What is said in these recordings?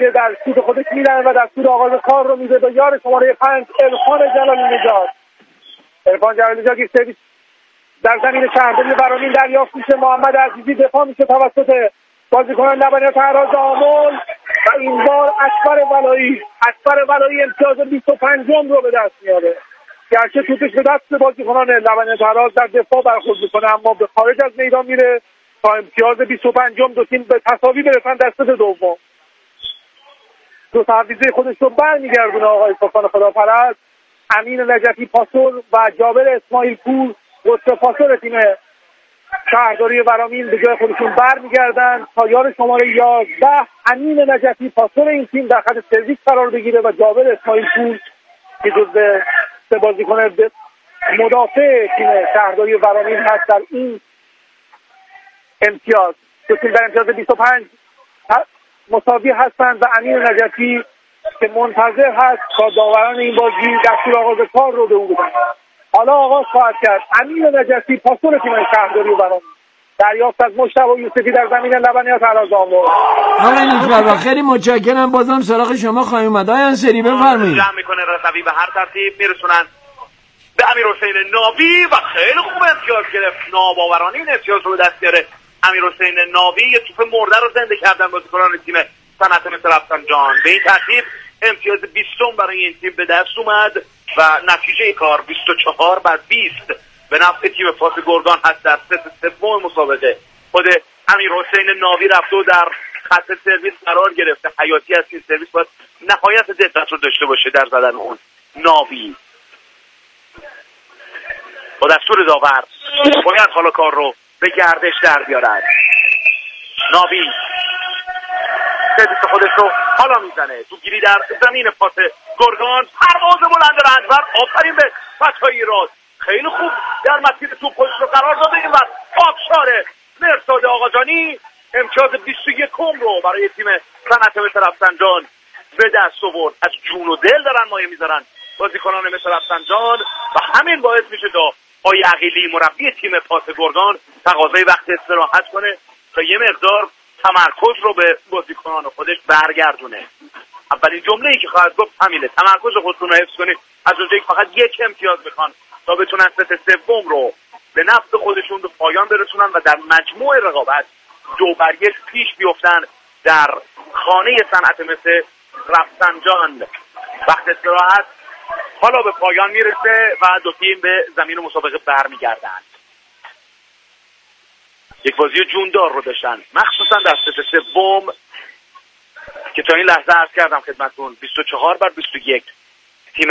میده، در سود خودش میزنه و در سود آغاز کار رو میده به یار شماره 5 عرفان جلالی نژاد. عرفان جلالی نژاد یک سرویس در زمین شهرداری ورامین دریافت میشه. محمد عزیزی دفاع میشه توسط بازیکنان لبنیات اهراز آمل و این بار اکبر ولایی امتیاز 25 رو به دست میاره. گرچه توپش به دست بازیکنان لبنیات اهراز در دفاع برخورد میکنه، اما به خارج از میدان میره تا امتیاز 25 دو تیم به تساوی برسن در ست دوم. دو تعویضه خودش رو برمیگردونه آقای فوکان خداپرست. امین نجفی پاسور و جابر اسماعیل پور قطب پاسور تیم شهرداری ورامین به جای خودشون برمیگردن تا یار شماره 11 امین نجفی پاسور این تیم در خط سرویس قرار بگیره و جابر اسماعیل پور که جزو سه بازیکن مدافع تیم شهرداری ورامین هست در این امتیاز. دو تیم در امتیاز 25 مساوی هستند و امین نجفی که منتظر هست تا داوران این بازی دستور آغاز کار رو به او بدن. حالا آغاز خواهد کرد. امین نجفی پاسور تیم شهرداری ورامین دریافت از مجتبی یوسفی در زمین لبنیات اهراز آمل. آقای نیکبروا خیلی متشکرم، بازم سراغ شما خواهیم اومد. آقای انصاری بفرمایید. جمع میکنه رضوی به هر ترتیب میرسونن به امیرحسین ناوی و خیلی خوب امتیاز گرفت. ناباورانه این امتیاز رو به دست بیاره امیرحسین ناوی. یه توپ مرده رو زنده کردن بازیکنان تیم صنعت مصر رفسنجان. به این ترتیب امتیاز 20 برای این تیم به دست اومد و نتیجه کار 24-20 به نفع تیم پاس گرگان هست در ست سوم مسابقه. خود امیرحسین ناوی رفت و در خط سرویس قرار گرفته. حیاتی است این سرویس باید نهایت دقت رو داشته باشه در زدن اون. ناوی با دستور داور باید حالا کار رو به گردش در بیارد. ناوی سرویس خودش رو حالا میزنه تو گیری در زمین پاس گرگان. پرواز بلند رنجبر. آفرین به فتحی راست، خیلی خوب در مسیر توپ خودش رو قرار داده. این وقت آبشار مرساد آقاجانی امتیاز 21 رو برای تیم صنعت مصر رفسنجان به دست آورد. از جون و دل دارن مایه میذارن بازیکنان مصر رفسنجان و همین باعث میشه تا آقای عقیلی مربی تیم پاس گرگان تقاضای وقت استراحت کنه تا یه مقدار تمرکز رو به بازیکنان خودش برگردونه. اولین جمله‌ای که خواهد گفت همینه، تمرکز خودتون رو حفظ کنید. از اونجایی که فقط یک امتیاز بخوان تا بتونن ست سوم رو به نفع خودشون به پایان برسونن و در مجموع رقابت 2-1 پیش بیفتن در خانه صنعت مصر رفسنجان. وقت استراحت حالا به پایان میرسه و دو تیم به زمین مسابقه برمیگردند. یک بازی جوندار رو داشتن، مخصوصا در ست سوم که تا این لحظه عرض کردم خدمتتون 24-21 تیم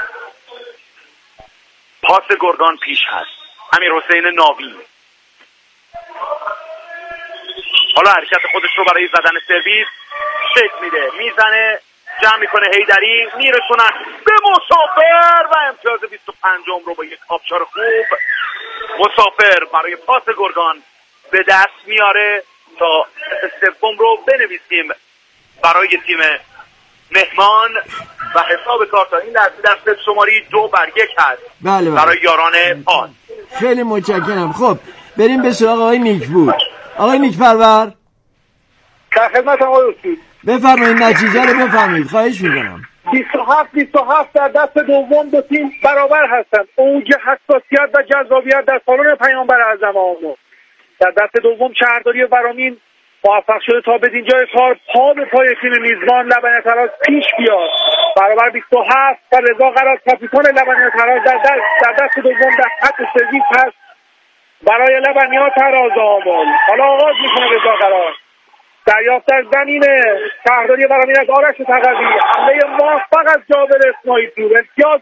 پاس گرگان پیش هست. امیرحسین ناوی حالا حرکت خودش رو برای زدن سرویس شکل میده، میزنه، جمع میکنه، هیدری میرسونن به مسافر و امتیاز 25 رو با یک آبشار خوب مسافر برای پاس گرگان به دست میاره تا سوم رو بنویسیم برای تیم مهمان و حساب کار تا این لحظه در ست شماری 2-1 هست. بله. برای یاران پاس. خیلی متشکرم. خب بریم به سراغ آقای نیکپور. آقای نیکپرور در خدمت آقای استاد بفرمایید نتیجه رو بفرمایید خواهش میکنم. 27 در دست دوم دو تیم برابر هستند. اوج حساسیت و جذابیت در سالن پیامبر اعظم آمد. در دست دوم شهرداری ورامین موفق شده تا بدین جای کار پا به پای تیم میزبان لبنیات اهراز پیش بیاد. برابر 27 و رضا قرار کاپیتان لبنیات اهراز در دست دوم در خط سرویس هست برای لبنیات اهراز آمل. حالا آغاز میکنه رضا قرار. دریافت در زمین شهرداری ورامین از آرش تقوی. حمله موفق از جابر اسماعیل پور. امتیاز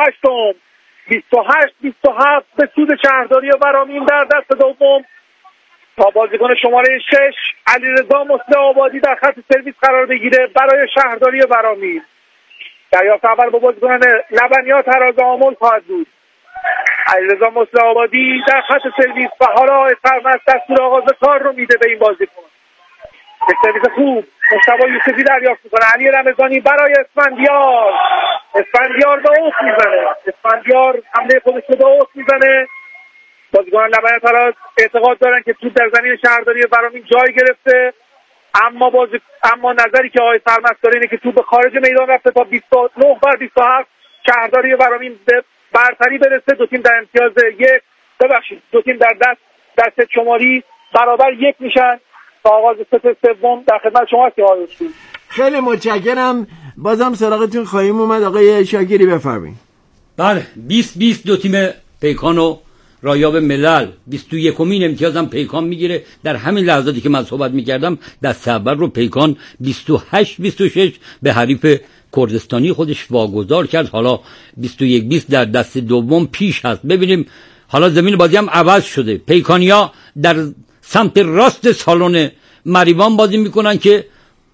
28 به سود شهرداری ورامین در دست دوم تا بازیکن شماره 6 علیرضا مصلح آبادی در خط سرویس قرار بگیره برای شهرداری ورامین. دریافت اول با بازیکن لبنیات اهراز آمل خواهد بود. علیرضا مصلح آبادی در خط سرویس و حالا سرمست دستور آغاز کار رو میده به این بازیکن. یک سرویس خوب مجتبی یوسفی دریافت میکنه. علی رمضانی برای اسفندیار به اوت میزنه. اسفندیار حمله خودش رو به اوت میزنه. بازیکنان لبنیات اهراز اعتقاد دارن که توپ در زمین شهرداری ورامین جای گرفته اما نظری که آقای سرمست داره اینه که توپ به خارج میدان رفته تا 29 بر 27 شهرداری ورامین به برتری برسه. دو تیم در امتیاز دو تیم در دست شماری برابر یک میشن تا آغاز ست سوم. در خدمت شما هستیم آقای اسکوئی. خیلی متشکرم. بازم سراغتون خواهیم اومد. آقای شاکری بفرمایید. بله 20 دو تیم پیکان و رایاب ملل 21مین امتیاز هم پیکان میگیره. در همین لحظاتی که من صحبت میکردم دست اول رو پیکان 28-26 به حریف کردستانی خودش واگذار کرد. حالا 21-20 در دست دوم پیش هست. ببینیم حالا زمین بازی هم عوض شده. پیکانیا در سمت راست سالن مریوان بازی میکنن که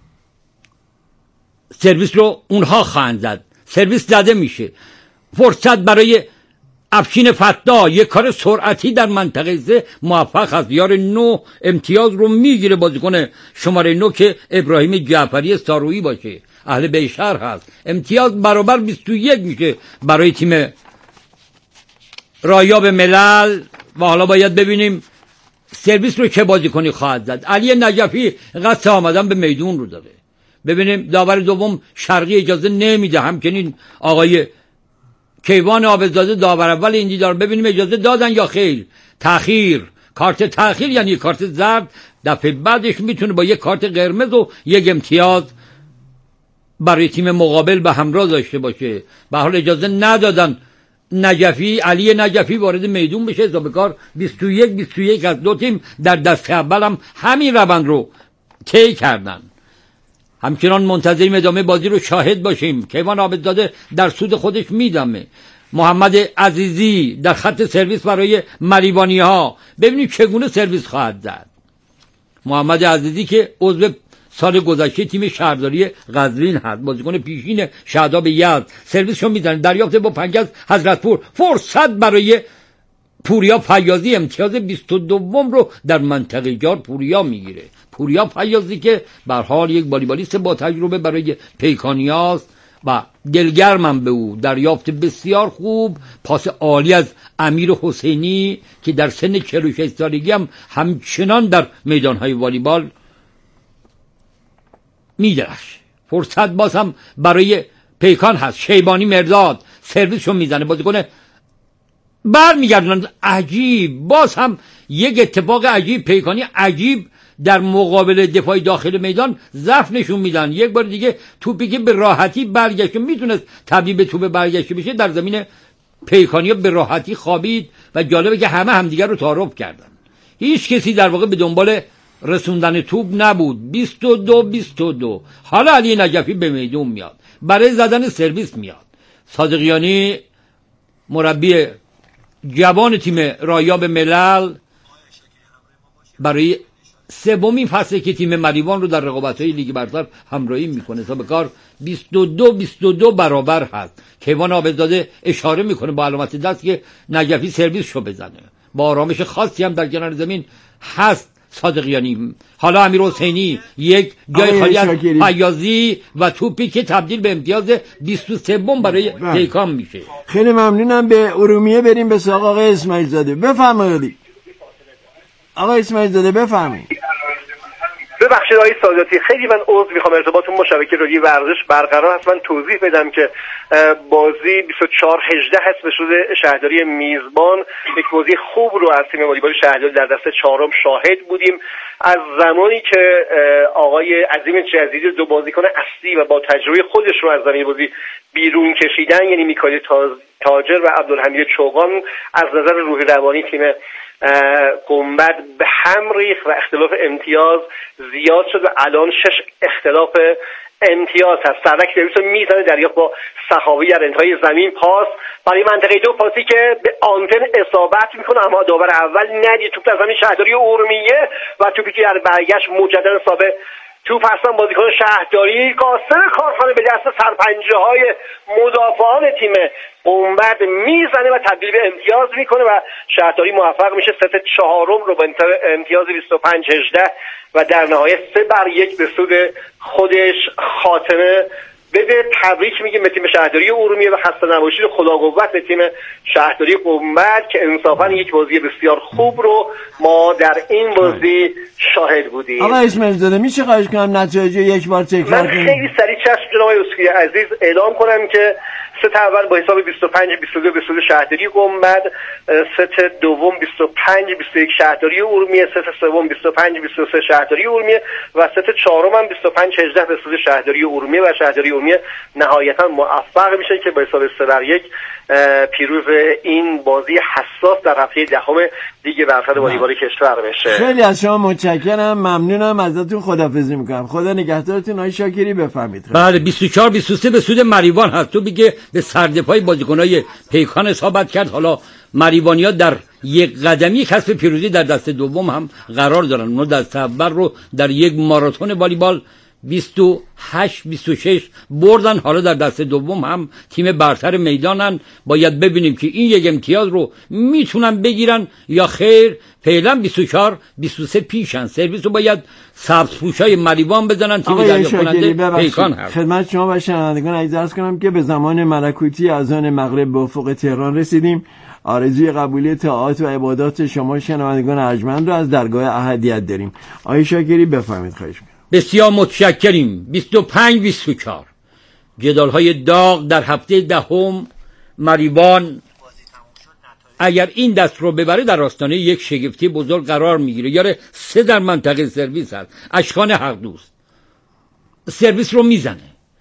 سرویس رو اونها خواهند زد. سرویس زده میشه. فرصت برای افشین فتا یک کار سرعتی در منطقه 3 موفق است. یار 9 امتیاز رو میگیره بازیکن شماره 9 که ابراهیم جعفری سارویی باشه، اهل بیشهر هست. امتیاز برابر 21 میشه برای تیم رایاب ملل. و حالا باید ببینیم سرویس رو چه بازیکنی خواهد زد. علی نجفی قصد آمدن به میدون رو داره. ببینیم داور دوم شرقی اجازه نمیده، همچنین آقای کیوان عابدزاده داور اول این دیدار. ببینیم اجازه دادن یا خیر. تأخیر، کارت تأخیر یعنی کارت زرد. دفعه بعدش میتونه با یک کارت قرمز و یک امتیاز برای تیم مقابل به همراه داشته باشه. به حال اجازه ندادن نجفی، علی نجفی وارد میدون بشه. حساب کار 21 از دو تیم در دست اول هم همین روند رو طی کردن. همچنان منتظریم ادامه بازی رو شاهد باشیم. کیوان عابدزاده در سود خودش میدمه. محمد عزیزی در خط سرویس برای مریوانی ها. ببینیم چگونه سرویس خواهد زد. محمد عزیزی که عضو سال گذشته تیم شهرداری قزوین هست، بازیکن پیشین شهداب یزد. سرویسشو میزنه. دریافت با پنج از حضرتپور. فرصت برای پوریا فیاضی. امتیاز 22 رو در منطقه جار پوریا میگیره. پوریا فیاضی که به هر حال یک والیبالیست با تجربه برای پیکانیاست و دلگرمم به او. دریافت بسیار خوب، پاس عالی از امیر حسینی که در سن 46 سالگی هم همچنان در میدانهای والیبال میدرخشه. فرصت باز هم برای پیکان هست. شیبانی مرداد سرویسشو میزنه. بازیکن برمیگردن. عجیب، باز هم یک اتفاق عجیب. پیکانی عجیب در مقابل دفاع داخل میدان ضعف نشون میدن. یک بار دیگه توپی که به راحتی برگشته میتونست تبدیل به توپ برگشته بشه در زمین پیکانیا به راحتی خوابید و جالبه که همه همدیگر رو تعارف کردن. هیچ کسی در واقع به دنبال رسوندن توپ نبود. 22 حالا علی نجفی به میدون میاد، برای زدن سرویس میاد. صادقیانی مربی جوان تیم رایاب ملل برای سومین فصل که تیم مریوان رو در رقابت‌های لیگ برتر همراهی میکنه. حساب کار 22 برابر هست. کیوان عابدزاده اشاره میکنه با علامت دست که نجفی سرویس شو بزنه. با آرامش خاصی هم در کنار زمین هست صادقیانی. حالا امیر حسینی یک جای خالی از فیاضی و توپی که تبدیل به امتیاز 23 برای پیکان میشه. خیلی ممنونم. به ارومیه بریم به سراغ آقای اسماعیل زاده. بفرمایید آقای اسماعیل زاده، بفرمایید. ببخشید آقای ساداتی، خیلی من عذر میخوام، ارتباطم با شبکه رادیویی ورزش برقرار هست. من توضیح بدم که بازی 24-18 هست به سود شهرداری میزبان. یک بازی خوب رو از تیم والیبال شهرداری در دست چهارم شاهد بودیم. از زمانی که آقای عظیم جزیری دو بازیکن اصلی و با تجربه خودش رو از زمین بازی بیرون کشیدن، یعنی میکائیل تاجر و عبدالحمید چوغان، از نظر روحی روانی تیم گنبد به هم ریخت و اختلاف امتیاز زیاد شد و الان 6 اختلاف امتیاز هست. سرک سرویس رو میزنه، دریافت با سخاوی در انتهای زمین. پاس برای منطقه دو، پاسی که به آنتن اصابت میکنه اما داور اول ندید. توپ در زمین شهرداری ارومیه و توپی که در برگشت مجددا ثابت توپ هستن بازیکن شهرداری. قاسم کارخانه به دست سرپنجه های مدافعان تیم گنبد میزنه و تبدیل به امتیاز میکنه و شهرداری موفق میشه ست چهارم رو با امتیاز 25-18 و در نهایت 3-1 به سود خودش خاتمه بده. تبریک میگیم به تیم شهرداری ارومیه و خسته نباشید و خدا قوت به تیم شهرداری گنبد که انصافا یک بازی بسیار خوب رو ما در این بازی شاهد بودیم. آقا اسماعیل زاده میشه خواهش کنم نتایج یک بار تکرار کنید؟ من خیلی سریع چشم جناب اسکوئی عزیز اعلام کنم که ست اول با حساب 25-22 به سود شهرداری گنبد، ست دوم 25-21 شهرداری ارومیه، ست سوم 25-23 شهرداری ارومیه و ست چهارم هم 25-18 به سود شهرداری ارومیه و شهرداری ارومیه نهایتا موفق میشه که با حساب 3-1 پیروز این بازی حساس در هفته دهم لیگ برتر والیبال کشور بشه. خیلی از شما متشکرم، ممنونم ازتون، خداحافظی میکنم. خدا نگهدارتون. آقای شاکری بفرمایید. بله 24-23 به سود مریوان هست. تو بگه به سردپای بازیکنای پیکان اصابت کرد. حالا مریوانیا در یک قدمی کسب پیروزی در دست دوم هم قرار دارن. اونا دست اول رو در یک ماراتون والیبال 28-26 بردن. حالا در دست دوم هم تیم برتر میدانن. باید ببینیم که این یک امتیاز رو میتونن بگیرن یا خیر. فعلا 24-23 پیشن. سرویس رو باید سبزپوشای مریوان بزنن. تیم دریافت کننده پیکان هست. خدمت شما و شنوندگان عزیز کنم که به زمان ملکوتی اذان مغرب به افق تهران رسیدیم. آرزوی قبولی طاعات و عبادات شما شنوندگان ارجمند رو از درگاه احدیت داریم. آقای شاکری بفرمایید. خواهش می‌کنم. بسیار متشکریم. 25-24 جدال‌های داغ در هفته دهم. مریوان اگر این دست رو ببره در آستانه یک شگفتی بزرگ قرار میگیره. یاره 3 در منطقه سرویس هست. اشکان حق دوست سرویس رو میزنه.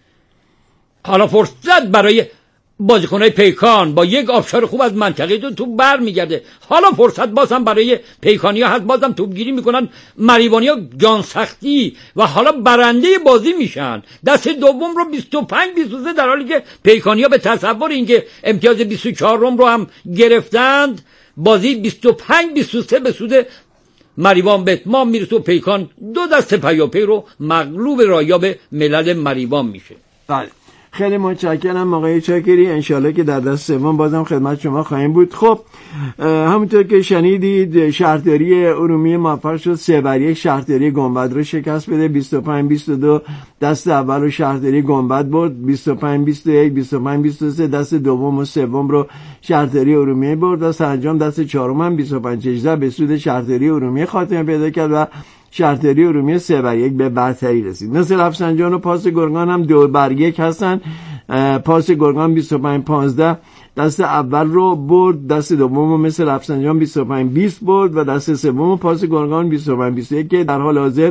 حالا فرصت برای بازیکنای پیکان با یک آبشار خوب از منطقه تو بر میگرده. حالا فرصت بازم برای پیکانیا هست. بازم توپگیری میکنن مریوانیا جان سختی و حالا برنده بازی میشن. دست دوم رو 25-23 در حالی که پیکانیا به تصور اینکه امتیاز 24 رو هم گرفتند. بازی 25-23 به سود مریوان به اتمام میرسه و پیکان 2 دست پیاپی رو مغلوب رایاب ملل مریوان میشه. بله خیلی متشکرم آقای چاکری. انشالله که در دست سوم بازم خدمت شما خواهیم بود. خب همونطور که شنیدید شهرداری ارومیه موفق شد 3-1 شهرداری گنبد رو شکست بده. 25-22 دست اول رو شهرداری گنبد برد. 25-21 25-23 دست دوم و سوم رو شهرداری ارومیه برد و سرانجام دست چهارم هم 25-18 به سود شهرداری ارومیه خاتمه پیدا کرد و شهرداری ارومیه 3-1 به برتری رسید. مثل رفسنجان و پاس گرگان هم 2-1 هستن. پاس گرگان 25-15 دست اول رو برد، دست دوم رو مثل رفسنجان 25-20 برد و دست سوم پاس گرگان 25-21 که در حال حاضر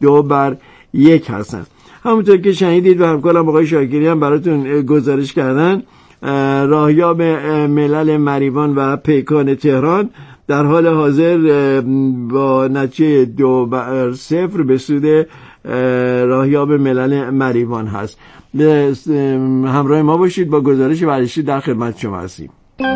2-1 هستن. همونطور که شنیدید و همکارم آقای شاکری هم براتون گزارش کردن، راهیاب ملل مریوان و پیکان تهران در حال حاضر با نتیجه 2-0 به سود راهیاب ملل مریوان هست. همراه ما باشید، با گزارش ورزشی در خدمت شما هستیم.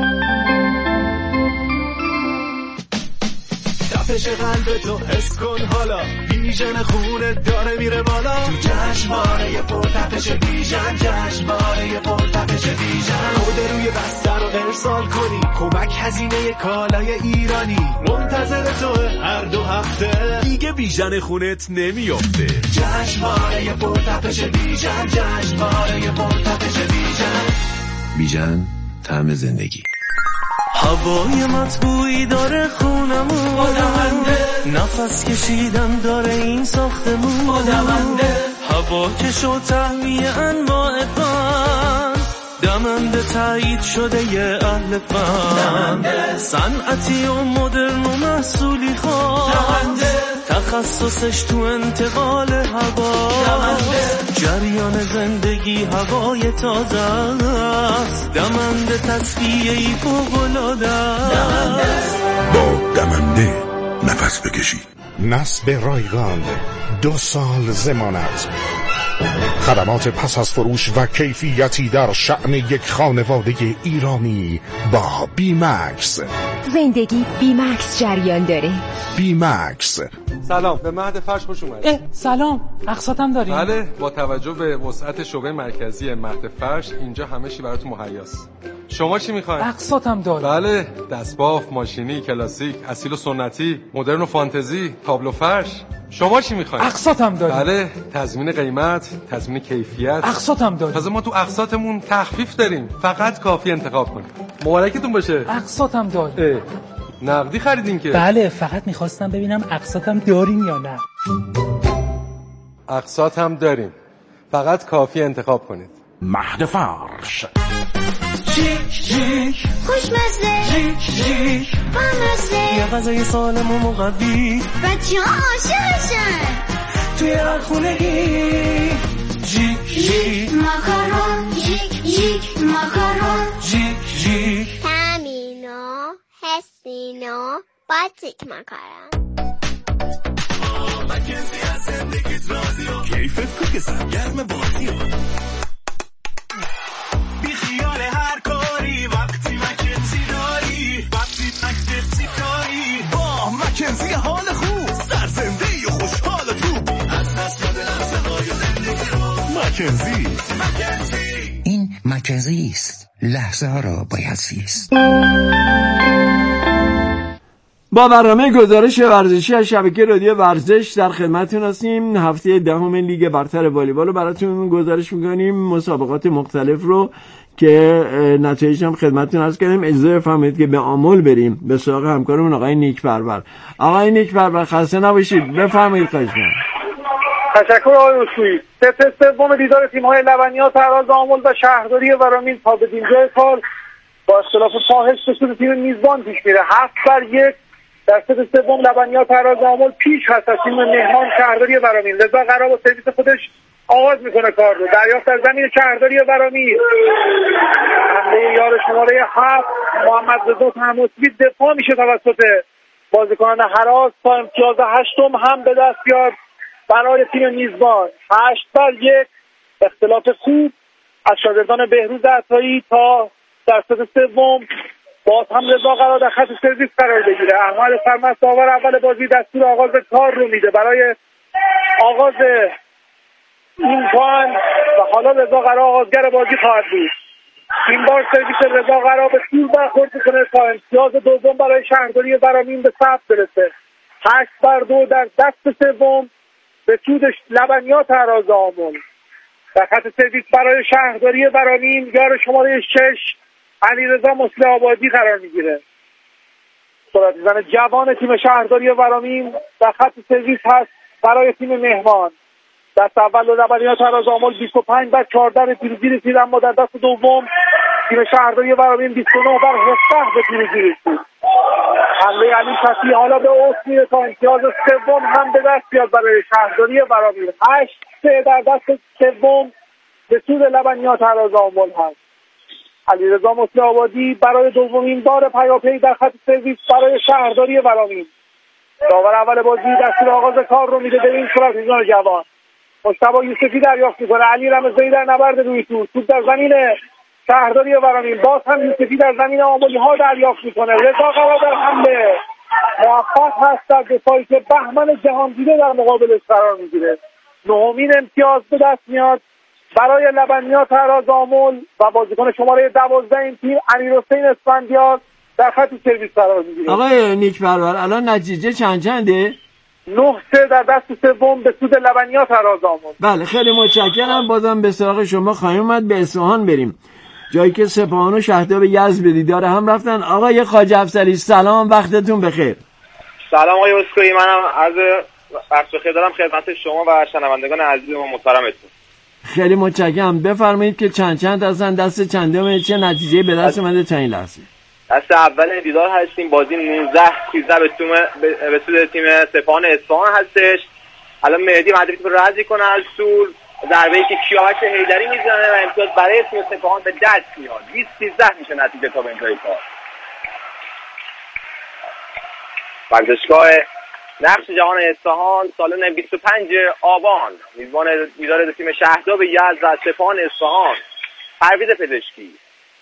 تپش قلب تو حس کن حالا، بیژن خونت داره میره بالا. تو جشنواره پرتپش بیژن، جشنواره پرتپش بیژن، کد روی بستر رو ارسال کنی، کمک هزینه کالای ایرانی منتظر تو هر 2 هفته، دیگه بیژن خونت نمیافته. جشنواره پرتپش بیژن، جشنواره پرتپش بیژن. بیژن طعم زندگی. هوای مطبوعی داره خونمون، نفس کشیدن داره این ساختمون، هوا کش و تهویه انواع فن، دمنده تایید شده یه اهل فن، صنعتی و مدرن و محصولی خواه، تخصصش تو انتقال هوا، جریان زندگی هوای تازه است، دمنده تصفیه‌ای فوق‌العاده است. با دمنده نفس بکشید. نصب رایگان 2 سال ضمانت، خدمات پس از فروش و کیفیتی در شأن یک خانواده ایرانی با بیمکس. زندگی بیمکس جریان داره. بیمکس. سلام، به مهد فرش خوش اومدید. سلام، اقساطم داریم؟ بله، با توجه به وسعت شعبه مرکزی مهد فرش اینجا همه چی براتون مهیاست. شما چی میخواین؟ اقساطم داریم. بله، دستباف، ماشینی، کلاسیک، اصیل و سنتی، مدرن و فانتزی، تابلو فرش. شما چی میخواین؟ اقساط هم داریم. بله، تضمین قیمت، تضمین کیفیت. اقساط هم داریم. تازه ما تو اقساطمون تخفیف داریم. فقط کافی انتخاب کنید. مبارکتون باشه. اقساط هم داریم. نقدی خریدین که؟ بله، فقط میخواستم ببینم اقساط هم داریم یا نه. اقساط هم داریم. فقط کافی انتخاب کنید. مهد فرش. جیک جیک خوشمزه، جیک جیک بامزه، یه غذای سالم و مقوی، بچه‌ها عاشقشن توی هر خونگی. جیک جیک ماکارون، جیک جیک ماکارون، جیک جیک تامینو حسینو باتیک ماکارون. مکنزی از زندگیت راضی و کیفت کوک سرگرم بازی و بی خیال هر کاری وقتی مکنزی داری، وقتی مکنزی داری با مکنزی حال خوب سرزنده و خوشحال تو از دست داده لحظه های زندگی رو. مکنزی این مکنزی است، لحظه ها را باید زیست. با برنامه گزارش ورزشی از شبکه رادیو ورزش در خدمتتون هستیم. هفته دهم لیگ برتر والیبال رو براتون گزارش می‌کنیم، مسابقات مختلف رو که نتایج هم خدمتتون عرض کردیم. اجازه بفرمایید که به آمل بریم به سراغ همکارمون آقای نیک پرور. آقای نیک پرور خسته نباشید، بفرمایید. خواهش می‌کنم. تشکر آقای رسویی. ست سوم دیدار تیم‌های لبنیات تراز آمل و شهرداری ورامین تا به اینجای کار با اختلاف فاحش به سود تیم میزبان پیش میره. 7-1 در ست سوم لبنیات تراز آمل پیش هست از تیم مهمان شهرداری ورامین. رضا قرا با سرویس خودش آغاز میکنه کار رو. دریافت در زمین شهرداری ورامین، حمله یار شماره 7 محمد رضا تماسبی دفاع میشه توسط بازیکنان هراس تا امتیاز هشتم هم به دست بیاد برای تیم میزبان. 8-1 اختلاف خوب از شاگردان بهروز عطایی تا در ست سوم باز هم رضا قرار در خط سرویس قرار بگیره. احمد سرمست داور اول بازی دستور آغاز کار رو میده برای آغاز این پوان و حالا رضا قرار آغازگر بازی خواهد بود. این بار سرویس رضا قرار به طول برخورد کنه تا امتیاز دوم برای شهرداری ورامین به ثبت برسه. 8-2 در دست سوم به سود لبنیات تراز آمل. در خط سرویس برای شهرداری ورامین یار شماره 6 علیرضا مسلح آبادی قرار میگیره. سرعت زن جوان تیم شهرداری ورامین در خط سرویس هست برای تیم مهمان. دست اول لبنیات تراز آمل 25-14 پیروزی رسید، اما در دست دوم تیم شهرداری ورامین 29-17 به پیروزی رسید. حمله علی شفیع حالا به اوج میره تا امتیاز سوم هم به دست بیاد برای شهرداری ورامین. 8-3 در دست سوم به سود لبنیات تراز آمل هست. علیرضا مسلح آبادی برای دومین بار پیاپی در خط سرویس برای شهرداری ورامین. داور اول بازی دستور آغاز کار رو میده به این صورت ایزان جوان. مصطفی یوسفی دریافت میکنه، علی رمضانی در نبرد روی توپ در زمین شهرداری ورامین، باز هم یوسفی در زمین آملی ها دریافت میکنه. رضا قرار در حمله موفق هست در دفاعی که بهمن جهانگیره در مقابلش قرار میگیره. نهمین امتیاز به دست میاد برای لبنیات تراز آمل و بازیکن شماره 12 این تیم امیرحسین اسفندیار در خط سرویس قرار میگیره. آقای نیک پرور الان نتیجه چنده؟ 9-3 در دست سوم به سود لبنیات تراز آمل. بله خیلی متشکرم. بازم به سراغ شما خواهیم اومد. به اصفهان بریم، جایی که سپاهان و شهردار یزد به دیدار هم رفتن. آقای خواجه افسری سلام، وقتتون بخیر. سلام آقای اسکوئی، منم عرض وقت بخیر دارم خدمت شما و شنوندگان عزیز و محترمتون. خیلی متشکرم. بفرمایید که چند هستن، دست چندم، چه نتیجه به دست اومده تا این لحظه؟ دست اول دیدار هستیم. بازی 19-13 به سود تیم سپاهان اصفهان هستش. الان مهدی مدرید رو رد کنه از سول، ضربه‌ای که کیاوش حیدری میزنه و امتیاز برای تیم سپاهان به دست میاد. 20-13 میشه نتیجه تا به انتهای کار. ورزشگاه نقش جهان اصفهان سالن 25 آبان میزبان دیدار تیم شهردار یزد و سپاهان اصفهان. پرویز پزشکی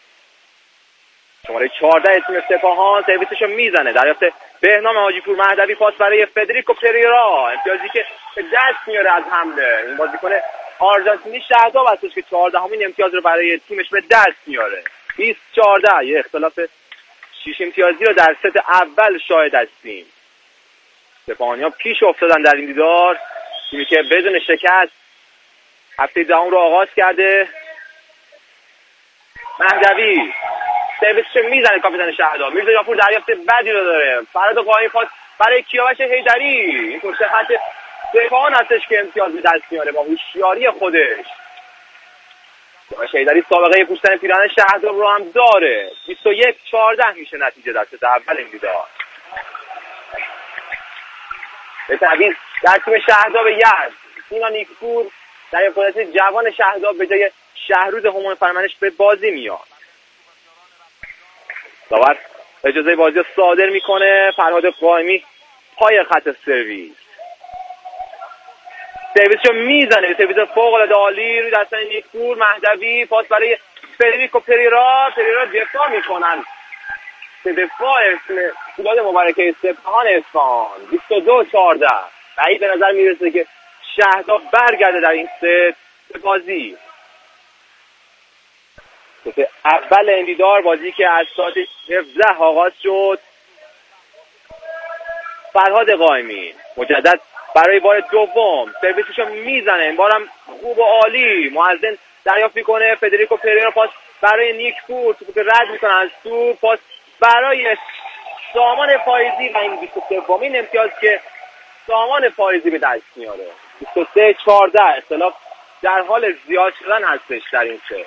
شماره 14 تیم سپاهان سرویسشو میزنه، دریافت بهنام حاجی پور مهدوی، پاس برای فدریکو پریرا، امتیازی که به دست میاره از حمله. این بازیکن آرژانتینی شهردار هستش که 14مین امتیاز رو برای تیمش به دست میاره. 20-14 یه اختلاف 6 امتیازی رو در ست اول شاهد هستیم. سپاهانی‌ها پیش افتادن در این دیدار، تیمی که بدون شکست هفته دهم رو آغاز کرده. مهدوی سرویس که میزنه کاپیتان شهردار. میرزا جعفر دریافت بدی رو داره. فراد قائمی پاس برای کیاوش حیدری. این پشت خط سپاهان هستش که امتیاز به دست میاره با هوشیاری خودش. کیاوش حیدری سابقه پوشیدن پیراهن شهردار رو هم داره. 21-14 میشه نتیجه در ست اول این دیدار. به تعویض در تیم شهردار یزد سینا نیکپور در قدرت جوان شهردار به جای شهروز همون فرمانش به بازی میاد. داور اجازه بازی رو صادر میکنه. فرهاد قائمی پای خط سرویس رو میزنه. سرویس فوق العاده عالی روی دستان نیکپور. مهدوی پاس برای فدریکو پریرا دفاع میکنن. دفاع فولاد مبارکه سپاهان اصفهان 22-14. بعید به نظر میرسه که شهردار برگرده در این ست بازی. اول این دیدار، بازی که از ساعت 17 آغاز شد. فرهاد قائمی مجدد برای بار دوم سرویسشو میزنه. این بارم خوب و عالی. معزن دریافت میکنه. فدریکو پریرا پاس برای نیکپور، توپو که رد میکنه از تو. پاس برای سامان فایزی و این 23مین امتیاز که سامان فایزی به دست میاره. 23-14. اختلاف در حال زیاد شدن هستش در این ست.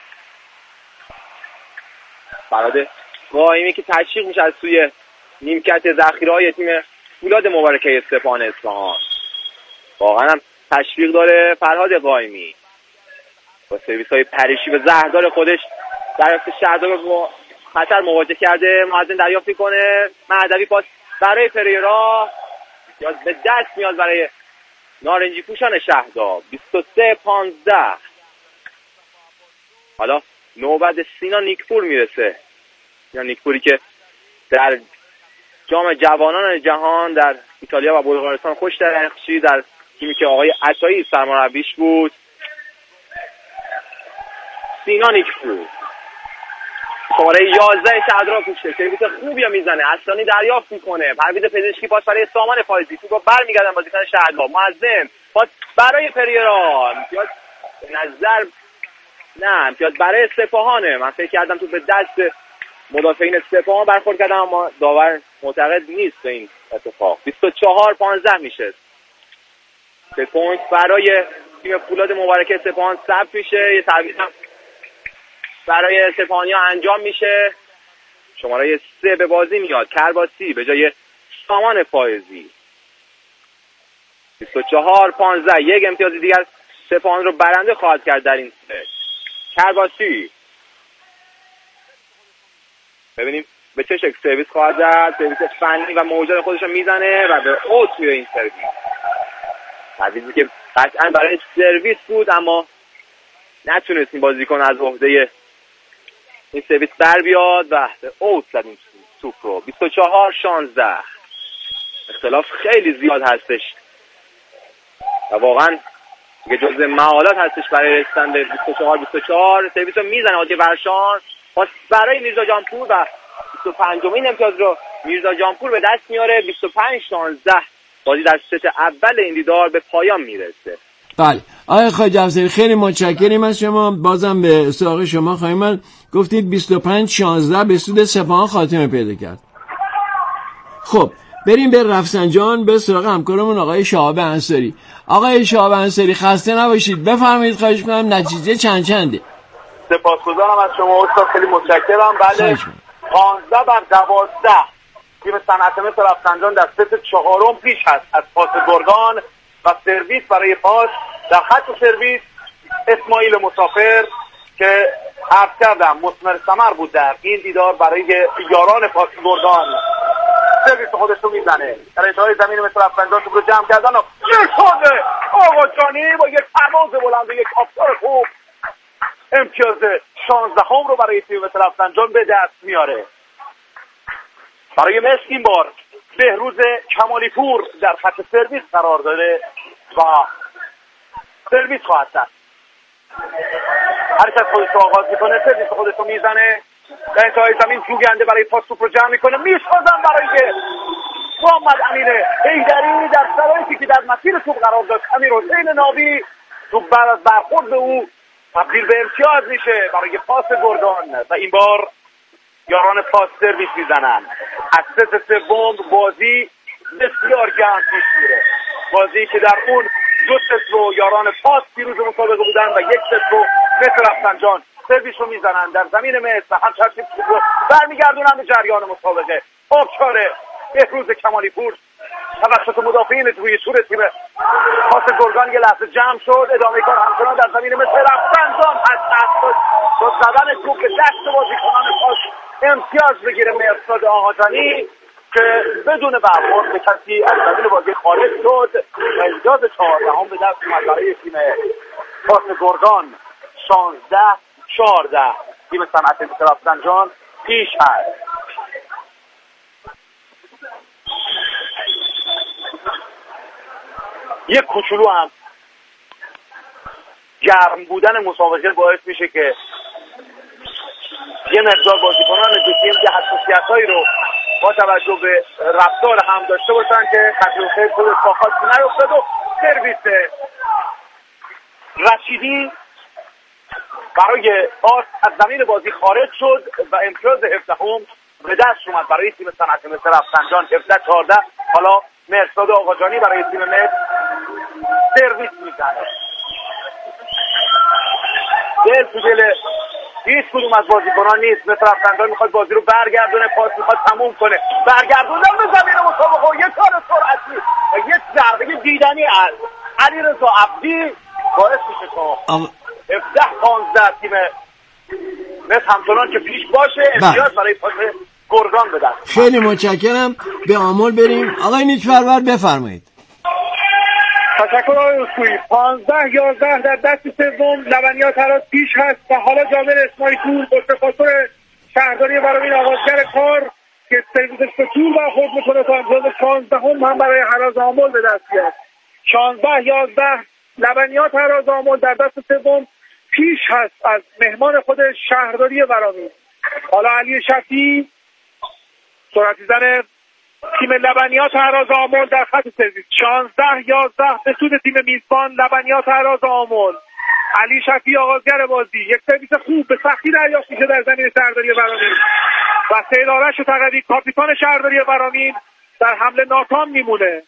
فرهاد قائمی که تشویق میشه از سوی نیمکت ذخیره‌های تیم فولاد مبارکه سپاهان اصفهان. واقعا هم تشویق داره فرهاد قائمی. با سرویس‌های پریشی و زهردار خودش دریافت شهردار رو خطر مواجه کرده. معزن دریافت میکنه. مهدوی پاس برای پریرا به دست میاد برای نارنجی پوشان شهردار. 23-15. حالا نوبت سینا نیکپور میرسه. سینا نیکپوری که در جام جوانان جهان در ایتالیا و بلغارستان خوش درخشی، در تیمی که آقای عطایی سرمربیش بود. سینا نیکپور شماره 11 شهردار پوشته. سرویس خوبی میزنه. اصلانی دریافت میکنه. پرویز پزشکی پاس برای سامان فایزی. توپو برمیگردن بازیکن شهردار. معزن پاس برای پریرا. امتیاز به نظر امتیاز برای سپاهانه. من فکر کردم تو به دست مدافعین سپاهان برخورد کردم، اما داور معتقد نیست به این اتفاق. 24-15 میشه. 3 پوینت برای تیم فولاد مبارکه سپاهان ثبت میشه. یه تعویض هم برای سپاهانی‌ها انجام میشه. شماره 3 به بازی میاد. کرباسی به جای سامان فایزی. 24-15. یک امتیاز دیگر سپاهان رو برنده خواهد کرد در این ست. کرباسی ببینیم به چه شکل سرویس خواهد زد. سرویس فنی و موجود خودش رو میزنه و به اوت توی این سرویس. تعویضی که قطعا برای سرویس بود، اما نتونست این بازیکن از عهده این سرویس بر بیاد و به اوت زد این توپ رو. 24-16. اختلاف خیلی زیاد هستش و واقعا دیگه جزء معالات هستش برای رسیدن به 24-24. سرویس رو میزنه حاجی ورشان. پاس برای میرزا جانپور و 25مین امتیاز رو میرزا جانپور به دست میاره. 25-16. بازی در ست اول این دیدار به پایان میرسه. بله آقای خواجه افزاری خیلی متشکریم از شما. بازم به سراغ شما خواهیم. گفتید 25-16 به سود سپاهان خاتمه پیدا کرد. خب بریم به رفسنجان به سراغ همکارمون آقای شهاب انصاری. آقای شهاب انصاری خسته نباشید. بفرمایید خواهش می‌کنم نتیجه چنده؟ سپاسگزارم از شما استاد، خیلی متشکرم. بله 15-12 تیم صنعت مصر رفسنجان در ست چهارم پیش هست از پاس گردان و سرویس برای پاس در خط سرویس اسماعیل مسافر که عرض کردم مثمر ثمر بود در این دیدار برای یاران پاس گردان. سرویس خودش رو میزنه در انتهای زمین مصر رفسنجان. توپ رو جمع کردن و می‌خوره آقا جانی با یک پرواز بلند و یک آفتار خوب امتیاز 16 رو برای تیم مصر رفسنجان به دست میاره. برای مصر این بار بهروز کمالی پور در خط سرویس قرار داره و سرویس خواهد دست. حرکت خودش رو آغاز میکنه. سرویس خودش رو میزنه در انتهای زمین. جوگنده برای پاس توپ رو جمع میکنه. میسازن برای محمد امین حیدری در شرایطی که در مسیر توپ قرار داشت امیرحسین ناوی توپ بعد از برخورد به او تبدیل به امتیاز میشه برای پاس گردان و این بار یاران پاس سرویس میزنن. از ست سوم بازی بسیار گرم پیش میره، بازی که در اون دو ست رو یاران پاس پیروز مسابقه بودن و یک ست رو مصر رفسنجان سرویس رو میزنن در زمین مصر و هم ترتیب رو برمیگردونن به جریان مسابقه. آبشار بهروز کمالی پور توسط مدافعین روی تور تیم پاس گرگان یه لحظه جمع شد. ادامه کار همچنان در زمین مصر رفسنجان از با زدن توپ به دست بازیکنان پاس امتیاز بگیره مرصاد آهاجانی که بدون برخورد به کسی از زمین بازی خارج شد و امتیاز 14 به دست اومد برای تیم پاس گرگان. 16-14 تیم صنعت رفسنجان پیش هست. یک کوچولو هم گرم بودن مسابقه باعث میشه که یه مقدار بازیکنان دو تیم که حساسیت‌هایی رو با توجه به رفتار هم داشته باشن که خطر خیر خودش با خاصی نیفتاد و سرویس رشیدی برای پاس از زمین بازی خارج شد و امتیاز 17 به دست اومد برای تیم صنعت مصر رفسنجان. 17-14 حالا مرصاد آقاجانی برای تیم مصر سرویس میزنه. دل تو دل هیچ کدوم از بازیکنان نیست. مصر رفسنجان میخواد بازی رو برگردونه، پاس میخواد تموم کنه، برگردوندن به زمین مسابقه و یک کار سرعتی و یک ضربه دیدنی از علیرضا عبدی باعث میشه تا 17-15 تیم مصر همچنان که پیش باشه امتیاز برای پاس گرگان به دست. خیلی متشکرم. به آمل بریم. آقای نیک‌پرور بفرمایید. تشکر آقای اسکوئی. 15-11 در دست سوم لبنیات هرات پیش هست و حالا جابر اسماعیل پور با سپاسور شهرداری ورامین آغازگر کار که سرویسش به طول برخورد میکنه تا امتیاز 16 هم برای هراز آمل به دست بیاد. 16-11 لبنیات هراز آمل در دست سوم پیش هست از مهمان خود شهرداری ورامین. حالا علی شفیعی سرعتی زن تیم لبنیات هراز آمل در خط سرویس. 16-11 به سود تیم میزبان لبنیات هراز آمل. علی شفیعی آغازگر بازی یک سرویس خوب به سختی دریافت میشه در زمین شهرداری ورامین و سید آرش تقوی کاپیتان شهرداری ورامین در حمله ناکام میمونه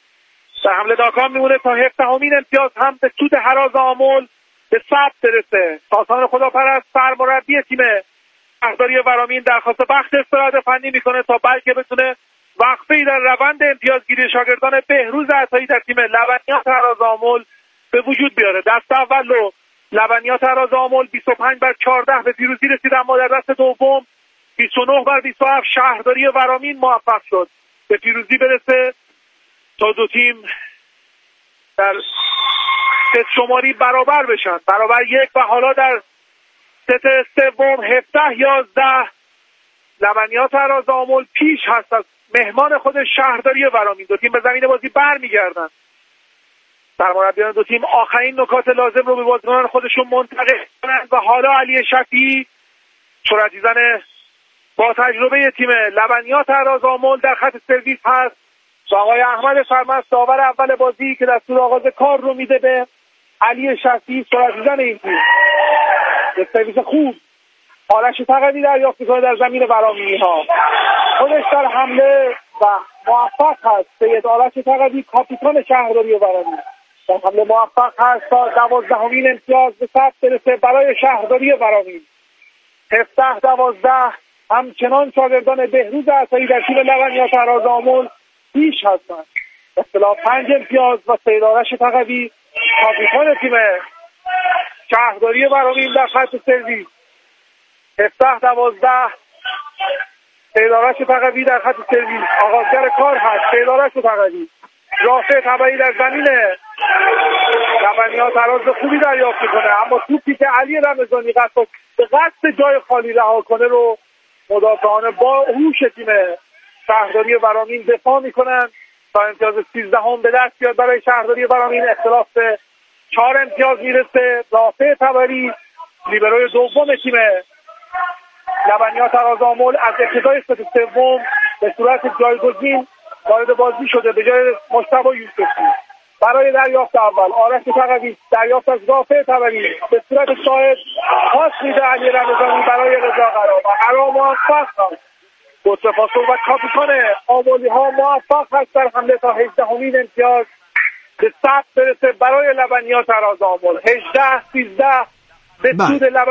تا 17مین امتیاز هم به سود هراز آمل به ثبت برسه. ساسان خداپرست سرمربی تیم شهرداری ورامین درخواست بخش استراحت فنی میکنه تا بلکه بتونه وقفه‌ای در روند امتیازگیری شاگردان بهروز عطایی در تیم لبنیات هراز آمل به وجود بیاره. دست اول رو لبنیات هراز آمل 25-14 به پیروزی رسید، اما در دست دوم 29-27 شهرداری ورامین موفق شد به پیروزی برسه تا دو تیم در ست شماری برابر بشن، برابر یک، و حالا در ست سوم 17-11 لبنیات هراز آمل پیش هست از مهمان خود شهرداری ورامین. دو تیم به زمین بازی برمیگردن. سرمربیان دو تیم آخرین نکات لازم رو به بازیکنان خودشون منتقل کنند و حالا علی شفیعی سرعتی زن با تجربه تیم لبنیات هراز آمل در خط سرویس هست و آقای احمد فرمست داور اول بازی که دستور آغاز کار رو میده به علی شفیعی سرعتی زن این تیم. به سرویس خوب آرش تقوی دریافت میکنه در زمین ورامینی ها، خودش در حمله و موفق هست. سید آرش تقوی کاپیتان شهرداری ورامین در حمله موفق هست تا 12مین امتیاز به ثبت برسه برای شهرداری ورامین. 17-12 همچنان شاگردان بهروز عطایی در تیم لبنیات هراز آمل پیش هستند. اختلاف 5 امتیاز و سید آرش تقوی کاپیتان تیم شهرداری ورامین در خط سرویس. 17-12 سید آرش تقوی در خط سرویس آغازگر کار هست. سید آرش تقوی رافع تبایی در زمین لبنیات هراز خوبی دریافت میکنه، اما توپی که علی رمضانی به قصد جای خالی رها کنه رو مدافعان با هوش تیم شهرداری ورامین دفاع میکنن تا امتیاز 13 به دست بیاد برای شهرداری ورامین. اختلاف به 4 امتیاز میرسه. رافع تبایی لیبروی دوم تیم لبنیات هراز آمل از ابتدای ست سوم به صورت جایگزین وارد بازی شده به جای مجتبی یوسفی. برای دریافت اول آرش تقوی، دریافت از رافع طبری به صورت شاهد پاس میده علی رمضانی برای رضا قرار و قرار موفق هست. گوترپاسو و کاپیتان آمولی ها موفق هست در حمله تا 18مین امتیاز به ثبت برسه برای لبنیات تراز آمول. 18-13 به سود لبنیات.